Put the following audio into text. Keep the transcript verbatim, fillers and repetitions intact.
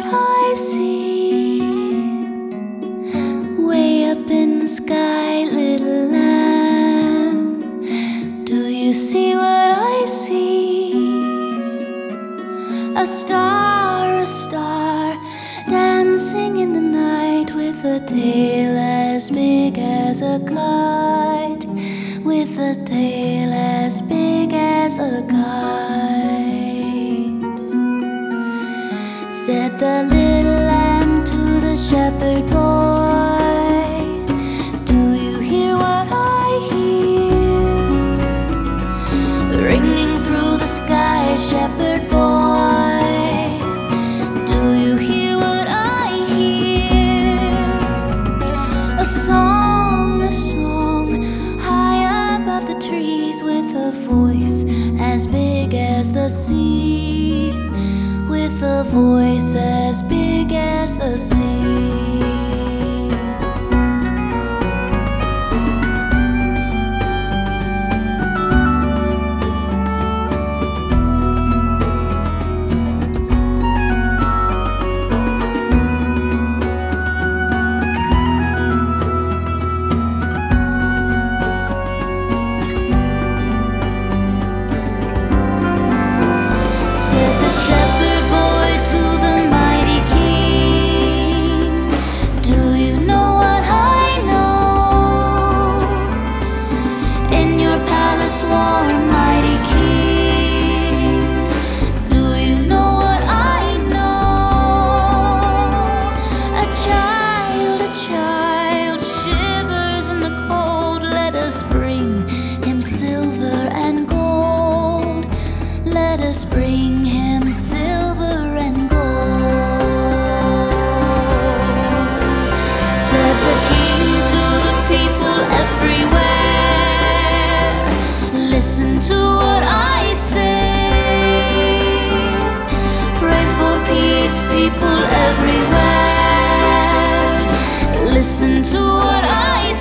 what I see? Way up in the sky, little lamb, do you see what I see? A star, a star, dancing in the night, with a tail as big as a kite, with a tail as big as a kite. Said the little lamb to the shepherd boy, do you hear what I hear? Ringing through the sky, shepherd boy, do you hear what I hear? A song, a song, high above the trees, with a voice as big as the sea, with a voice as big as the sea. Bring him silver and gold. Said the king to the people everywhere, listen to what I say. Pray for peace, people everywhere, listen to what I say.